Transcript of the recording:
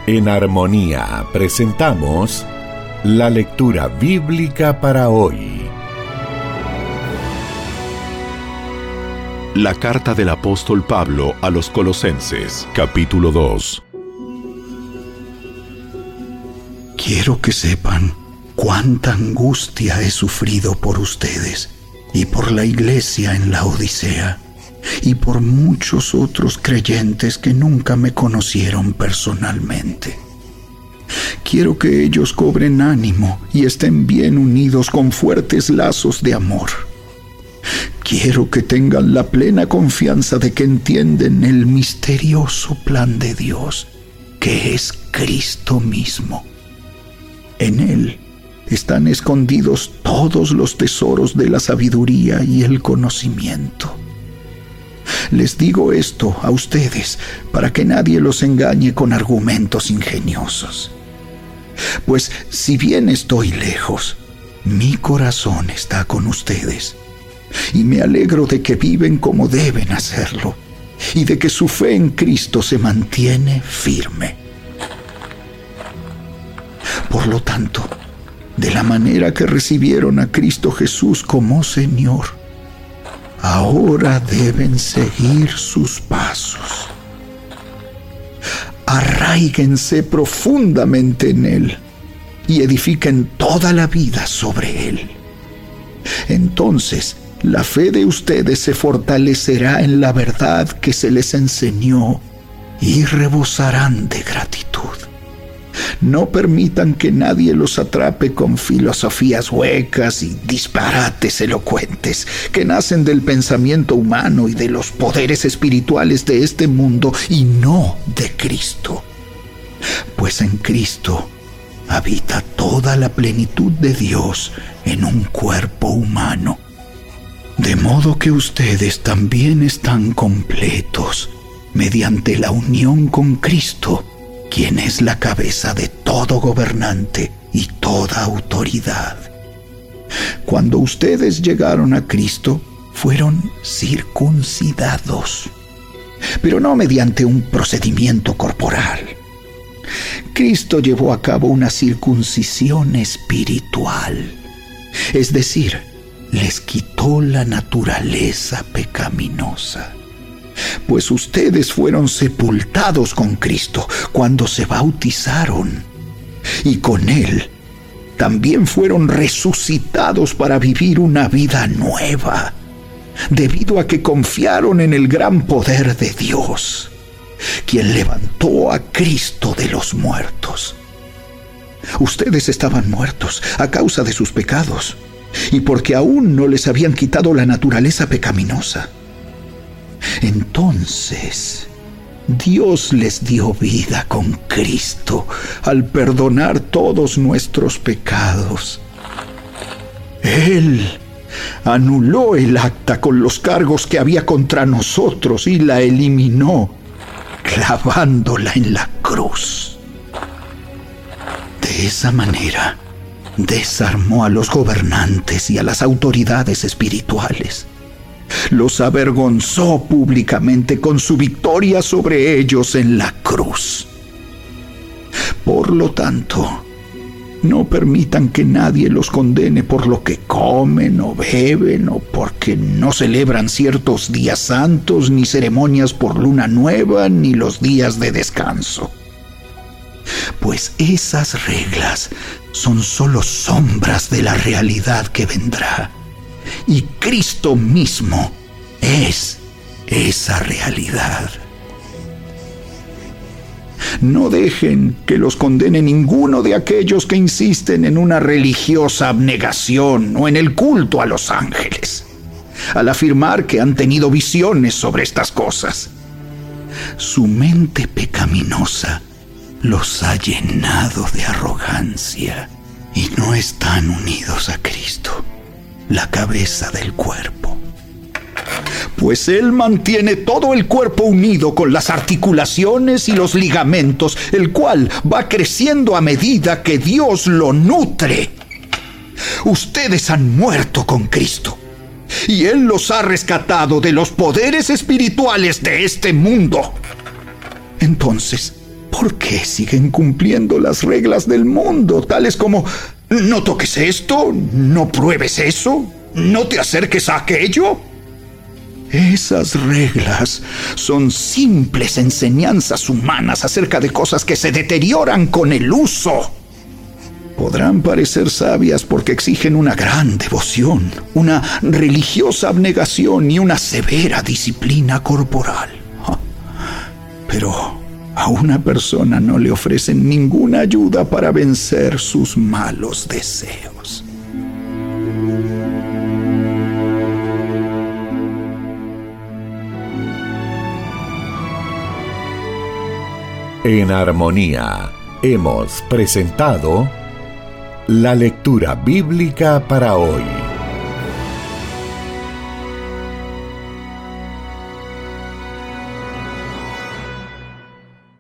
En Armonía presentamos la lectura bíblica para hoy. La carta del apóstol Pablo a los Colosenses, capítulo 2. Quiero que sepan cuánta angustia he sufrido por ustedes y por la iglesia en la Odisea y por muchos otros creyentes que nunca me conocieron personalmente. Quiero que ellos cobren ánimo y estén bien unidos con fuertes lazos de amor. Quiero que tengan la plena confianza de que entienden el misterioso plan de Dios, que es Cristo mismo. En Él están escondidos todos los tesoros de la sabiduría y el conocimiento. Les digo esto a ustedes para que nadie los engañe con argumentos ingeniosos. Pues si bien estoy lejos, mi corazón está con ustedes, y me alegro de que viven como deben hacerlo, y de que su fe en Cristo se mantiene firme. Por lo tanto, de la manera que recibieron a Cristo Jesús como Señor, ahora deben seguir sus pasos. Arráiguense profundamente en Él y edifiquen toda la vida sobre Él. Entonces, la fe de ustedes se fortalecerá en la verdad que se les enseñó y rebosarán de gratitud. No permitan que nadie los atrape con filosofías huecas y disparates elocuentes que nacen del pensamiento humano y de los poderes espirituales de este mundo y no de Cristo. Pues en Cristo habita toda la plenitud de Dios en un cuerpo humano. De modo que ustedes también están completos mediante la unión con Cristo, quien es la cabeza de todo gobernante y toda autoridad. Cuando ustedes llegaron a Cristo, fueron circuncidados, pero no mediante un procedimiento corporal. Cristo llevó a cabo una circuncisión espiritual, es decir, les quitó la naturaleza pecaminosa. Pues ustedes fueron sepultados con Cristo cuando se bautizaron, y con Él también fueron resucitados para vivir una vida nueva, debido a que confiaron en el gran poder de Dios, quien levantó a Cristo de los muertos. Ustedes estaban muertos a causa de sus pecados, y porque aún no les habían quitado la naturaleza pecaminosa. Entonces, Dios les dio vida con Cristo al perdonar todos nuestros pecados. Él anuló el acta con los cargos que había contra nosotros y la eliminó, clavándola en la cruz. De esa manera, desarmó a los gobernantes y a las autoridades espirituales. Los avergonzó públicamente con su victoria sobre ellos en la cruz. Por lo tanto, no permitan que nadie los condene por lo que comen o beben, o porque no celebran ciertos días santos, ni ceremonias por luna nueva, ni los días de descanso. Pues esas reglas son solo sombras de la realidad que vendrá. Y Cristo mismo es esa realidad. No dejen que los condene ninguno de aquellos que insisten en una religiosa abnegación o en el culto a los ángeles, al afirmar que han tenido visiones sobre estas cosas. Su mente pecaminosa los ha llenado de arrogancia y no están unidos a Cristo, la cabeza del cuerpo. Pues Él mantiene todo el cuerpo unido con las articulaciones y los ligamentos, el cual va creciendo a medida que Dios lo nutre. Ustedes han muerto con Cristo, y Él los ha rescatado de los poderes espirituales de este mundo. Entonces, ¿Por qué siguen cumpliendo las reglas del mundo, tales como no toques esto, no pruebes eso, no te acerques a aquello? Esas reglas son simples enseñanzas humanas acerca de cosas que se deterioran con el uso. Podrán parecer sabias porque exigen una gran devoción, una religiosa abnegación y una severa disciplina corporal. Pero a una persona no le ofrecen ninguna ayuda para vencer sus malos deseos. En Armonía hemos presentado la lectura bíblica para hoy.